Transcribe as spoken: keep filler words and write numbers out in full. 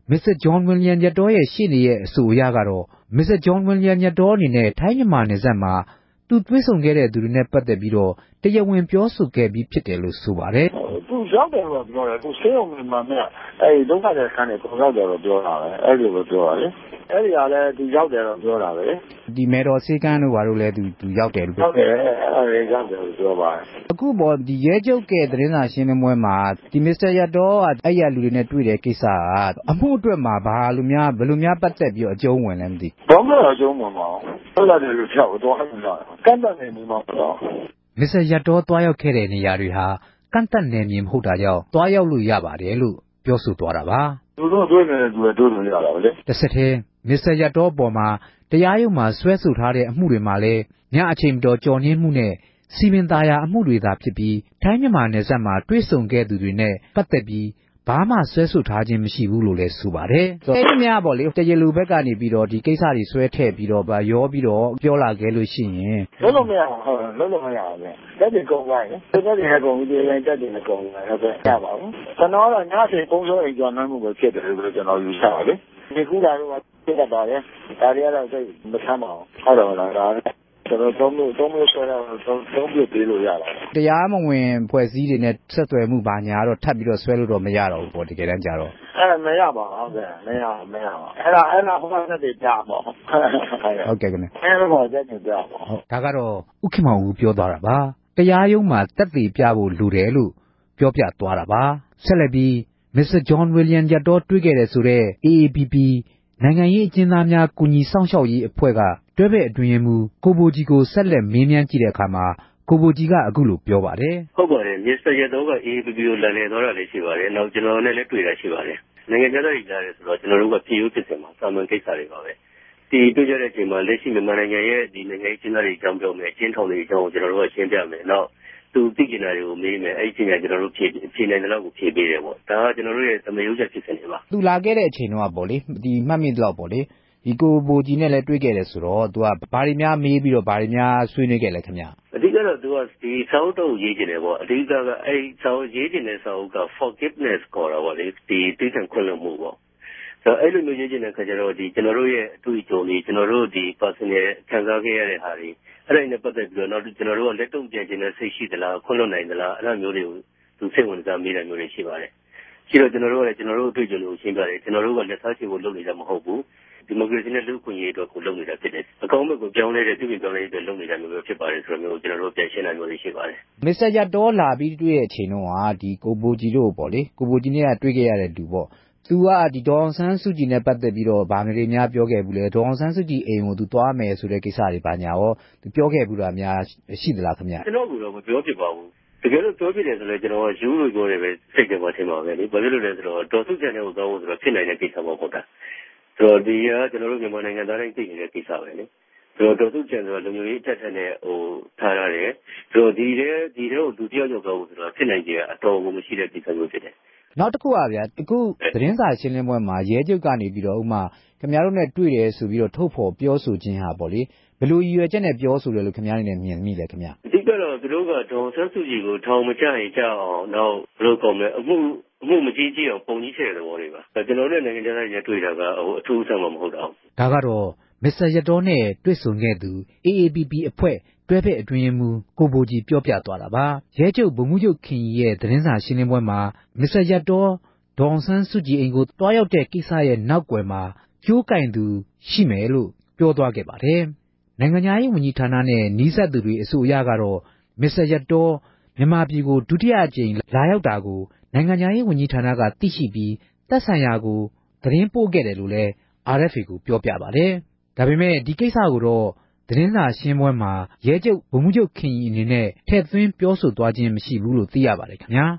Mister John William ရတော်ရဲ့ရှေ့နေရဲ့အဆိုအရကတော့ Mister John William ရတော်အနေနဲ့ထိုင်းမြန်မာနယ်စပ်မှာသူတွေ့ဆုံခဲ့တဲ့သူတွေနဲ့ပတ်သက်ပြီးတော့တရားဝင်ပြောဆိုခဲ့ပြီးဖြစ်တယ်လို့ဆိုပါတယ်သူရောက်တယ်လို့ပြောတယ်သူဆေးရုံမှာမြတ်အဲဒီဒုက္ခတဲ့ခန်းနဲ့ပုံရောက်တယ်လို့ပြောတာပဲအဲ့လိုပဲပြောတာလေအဲ့ဒီကလည်းသူရောက်တယ်လို့ပြောတာပဲဒီမဲတော်စေကန်းတို့ဘာလို့လဲသူသူရောက်တယ်လို့ဟုတ်တယ်အဲ့ဒါရောက်တယ်လို့ပြောပါတယ်အခုပေါ်ဒီရဲချုပ်ကသတင်းစာရှင်းလင်းပွဲမှာဒီ Mister ရတော်ကအဲ့ရလူတွေနဲ့တွေ့တဲ့ကိစ္စကအမှုအတွက်မှာဘာလို့များဘယ်လိုများပတ်သက်ပြီးတော့အကျုံးဝင်လဲမသိဘာမှအကျုံးဝင်မအောင်ဟုတ်လားဒီလိုဖြောက်တော့အဲ့လိုကန့်တတ်နေနေမှာပေါ့ Mister ရတော်တွားရောက်ခဲ့တဲ့နေရာတွေဟာကန့်တတ်နယ်မြေမဟုတ်တာကြောင့်တွားရောက်လို့ရပါတယ်လို့ပြောဆိုသွားတာပါသူတို့တွေ့နေတဲ့သူတွေတွေ့လို့ရတာပဲလေတစ်ဆက်တည်း Mister ရတော်ပေါ်မှာတရားရုံးမှာဆွဲဆိုထားတဲ့အမှုတွေမှာလည်းညအချိန်မတော်ကြော်ညင်းမှုနဲ့စီမံသားရာအမှုတွေသာဖြစ်ပြီးထိုင်းမြန်မာနယ်စပ်မှာတွေ့ဆုံခဲ့သူတွေနဲ့ပတ်သက်ပြီးဘာမှဆွဲဆိုထားခြင်းမရှိဘူးလို့လည်းဆိုပါတယ်။အဲဒီများပေါ့လေတရားလူဘက်ကနေပြီးတော့ဒီကိစ္စတွေဆွဲထည့်ပြီးတော့ဗာရောပြီးတော့ပြောလာခဲ့လို့ရှိရင်လုံးလုံးမရအောင်ဟုတ်လုံးလုံးမရအောင်လေ။တက်တယ်ကုန်သွားရင်တက်တယ်ဟဲ့ကုန်ပြီးရင်တက်တယ်ကုန်သွားဟုတ်ကဲ့ရပါဘူး။ကျွန်တော်ကညစီပုံစိုးအိမ်ကျော်နှမ်းမှုပဲဖြစ်တယ်လို့ကျွန်တော်ယူဆပါလေ။ဒီကူလာတော့ပြတ်တာလေ။ဒါတွေကတော့စိတ်မဆမ်းပါဘူး။ဟုတ်တယ်လားဒါကျွန်တော်သုံးလို့သုံးလို့ဆိုတော့သုံးပြပေးလို့ရတာတရားမဝင်ဖွဲ့စည်းတွေနဲ့ဆက်သွယ်မှုဘာညာတော့ထပ်ပြီးတော့ဆွဲလို့တော့မရတော့ဘူးပေါ့တကယ်တမ်းကြတော့အဲ့မရပါဘူးဟုတ်ကဲ့မရမရပါအဲ့ဒါအဲ့ဒါဟိုကတက်ပြပါဟုတ်ကဲ့ခင်ဗျအဲ့ဒါကတက်ပြပါဟုတ်ဒါကတော့ဥက္ကမောင်ဦးပြောသွားတာပါတရားရုံးမှာတက်တည်ပြဖို့လိုတယ်လို့ပြောပြသွားတာပါဆက်လက်ပြီး Mister John William ရတော်တွေ့ခဲ့တဲ့ဆိုတဲ့ A A P P နိုင်ငံရေးအကျဉ်းသားများကူညီစောင့်ရှောက်ရေးအဖွဲ့ကတွဲဘက်အတွင်းမှုကိုဘိုကြီးကိုဆက်လက်မေးမြန်းကြည့်တဲ့အခါမှာကိုဘိုကြီးကအခုလိုပြောပါတယ်ဟုတ်ပါတယ် Mister ရတော်က A A P P ကိုလည်လည်သွားတာလည်းရှိပါတယ်နောက်ကျွန်တော်နဲ့လည်းတွေ့တာရှိပါတယ်နိုင်ငံခြားသားတွေကြားတယ်ဆိုတော့ကျွန်တော်တို့ကပြည်ဦးဖြစ်စင်မှာစာမန်ကိစ္စတွေပါပဲဒီတွေ့ကြတဲ့အချိန်မှာလက်ရှိမြန်မာနိုင်ငံရဲ့ဒီနိုင်ငံရေးအကျဉ်းသားတွေအကြောင်းပြောမယ်အကျဉ်းထောင်တွေအကြောင်းကိုကျွန်တော်တို့ကရှင်းပြမယ်နောက်သူသိကျင်တာတွေကိုမေးမယ်အဲ့ဒီအချိန်ကကျွန်တော်တို့ဖြေဖြေနိုင်တဲ့လောက်ကိုဖြေပေးတယ်ပေါ့ဒါကကျွန်တော်တို့ရဲ့သမယုတ်ချက်ဖြစ်စင်တွေပါသူလာခဲ့တဲ့အချိန်တော့ပေါ့လေဒီမှတ်မိတဲ့လောက်ပေါ့လေဒီကိုဘိုကြီးနဲ့လည်းတွေ့ခဲ့တယ်ဆိုတော့ तू ကဘာတွေများမေးပြီးတော့ဘာတွေများဆွေးနွေးခဲ့လဲခင်ဗျအဓိကတော့ तू ကဒီစာအုပ်တော့ရေးကျင်တယ်ပေါ့အဓိကကအဲ့စာအုပ်ရေးကျင်တဲ့စာအုပ်က forgiveness ခေါ်တာပေါ့လေဒီတိကျခွင့်လွှတ်မှုပေါ့ဆိုတော့အဲ့လိုမျိုးရေးကျင်တဲ့ခါကျတော့ဒီကျွန်တော်တို့ရဲ့အတွေ့အကြုံတွေကျွန်တော်တို့ဒီ personal ခံစားခဲ့ရတဲ့ဟာတွေအဲ့ဒါနဲ့ပတ်သက်ပြီးတော့နောက်ကျွန်တော်တို့ကလက်တုံ့ပြန်ခြင်းနဲ့စိတ်ရှိသလားခွင့်လွှတ်နိုင်သလားအဲ့လိုမျိုးတွေကို तू စိတ်ဝင်စားမိတယ်မျိုးတွေရှိပါတယ်ရှိတော့ကျွန်တော်တို့ကလည်းကျွန်တော်တို့အတွေ့အကြုံတွေကိုရှင်းပြတယ်ကျွန်တော်တို့ကလက်သားချေဖို့လုပ်နေတာမဟုတ်ဘူးဒီမိုကရေစီနဲ့လူ့အခွင့်အရေးအတွက်ကိုလုပ်နေတာဖြစ်တယ်။အကောင်းဘက်ကိုပြောင်းလဲတဲ့သူ့ပြည်ပြောင်းလဲတဲ့လုပ်နေတာမျိုးပဲဖြစ်ပါတယ်ဆိုတော့မျိုးကျွန်တော်တို့ပြန်ရှင်းနိုင်မျိုးရှိပါတယ်။ Mister ရတော်လာပြီးတွေ့တဲ့အချိန်တုန်းကဒီကိုဘိုကြီးတို့ပေါ့လေကိုဘိုကြီးနဲ့တွေ့ခဲ့ရတဲ့လူပေါ့သူကဒီဒေါအောင်ဆန်းစုကြည်နဲ့ပတ်သက်ပြီးတော့ဗာမတွေများပြောခဲ့ဘူးလေဒေါအောင်ဆန်းစုကြည်အိမ်ကိုသူသွားမယ်ဆိုတဲ့ကိစ္စတွေဗာညာရောသူပြောခဲ့ဘူးလားများရှိသလားခင်ဗျကျွန်တော်ကတော့မပြောဖြစ်ပါဘူးတကယ်လို့ပြောပြတယ်ဆိုလည်းကျွန်တော်ကယူလို့ပြောတယ်ပဲစိတ်ထဲမှာထင်ပါပဲလေဘာဖြစ်လို့လဲဆိုတော့ဒေါ်စုကြံတဲ့ကိုသွားဖို့ဆိုတော့ဖြစ်နိုင်တဲ့ကိစ္စမဟုတ်တာဆိုတော့ဒီကကျွန်တော်တို့မြန်မာနိုင်ငံသားတိုင်းသိနေတဲ့ကိစ္စပဲလေဆိုတော့ဒေါ်စုကြံဆိုတော့လူမျိုးရေးအထက်ထက်နဲ့ဟိုထားရတယ်ဆိုတော့ဒီတဲ့ဒီတဲ့ကိုဒုတိယရောက်သွားဖို့ဆိုတော့ဖြစ်နိုင်ကြအတော်ကိုမရှိတဲ့ကိစ္စမျိုးဖြစ်တယ်နောက်တစ်ခုอ่ะဗျာအခုသတင်းစာရှင်းလင်းပွဲမှာရဲချုပ်ကနေပြီးတော့ဥမာခင်ဗျားတို့နဲ့တွေ့တယ်ဆိုပြီးတော့ထုတ်ဖော်ပြောဆိုခြင်းဟာပေါ့လေဘယ်လိုရည်ရွယ်ချက်နဲ့ပြောဆိုလဲလို့ခင်ဗျားနေနဲ့မြင်မိလဲခင်ဗျာအဓိကတော့သူတို့ကဒေါ်ဆန်းစုကြည်ကိုထောင်မချရင်ကြအောင်နောက်ဘယ်လိုကောင်းလဲအမှုအမှုမကြီးကြီးအောင်ပုံကြီးချဲ့တဲ့ဘောတွေပါကျွန်တော်တို့နိုင်ငံခြားသားတွေတွေ့တာကဟိုအထူးဆန်းမှမဟုတ်တော့ဒါကတော့ Mister ရတော်နဲ့တွေ့ဆုံခဲ့သူ A A P P အဖွဲ့တွဲဖက်အတွင်းမှုကိုဘိုကြီးပြောပြသွားတာပါရဲချုပ်ဗိုလ်မှူးချုပ်ခင်ကြီးရဲ့သတင်းစာရှင်းလင်းပွဲမှာ Mister ရတော်ဒေါအောင်ဆန်းစုကြည်အိမ်ကိုတွားရောက်တဲ့ကိစ္စရဲ့နောက်ကွယ်မှာကျိုးကင်သူရှိမယ်လို့ပြောသွားခဲ့ပါတယ်နိုင်ငံခြားရေးဝန်ကြီးဌာနနဲ့နှီးစပ်သူတွေအဆိုအရကတော့ Mister ရတော်မြန်မာပြည်ကိုဒုတိယအကြိမ်လာရောက်တာကိုနိုင်ငံခြားရေးဝန်ကြီးဌာနကသိရှိပြီးသက်ဆိုင်ရာကိုသတင်းပို့ခဲ့တယ်လို့လည်း R F A ကိုပြောပြပါတယ်ဒါပေမဲ့ဒီကိစ္စကိုတော့သတင်းစာရှင်းပွဲမှာရဲချုပ်ဗိုလ်မှူးချုပ်ခင်ကြီးအနေနဲ့ထည့်သွင်းပြောဆိုသွားခြင်းမရှိဘူးလို့သိရပါတယ်ခင်ဗျာ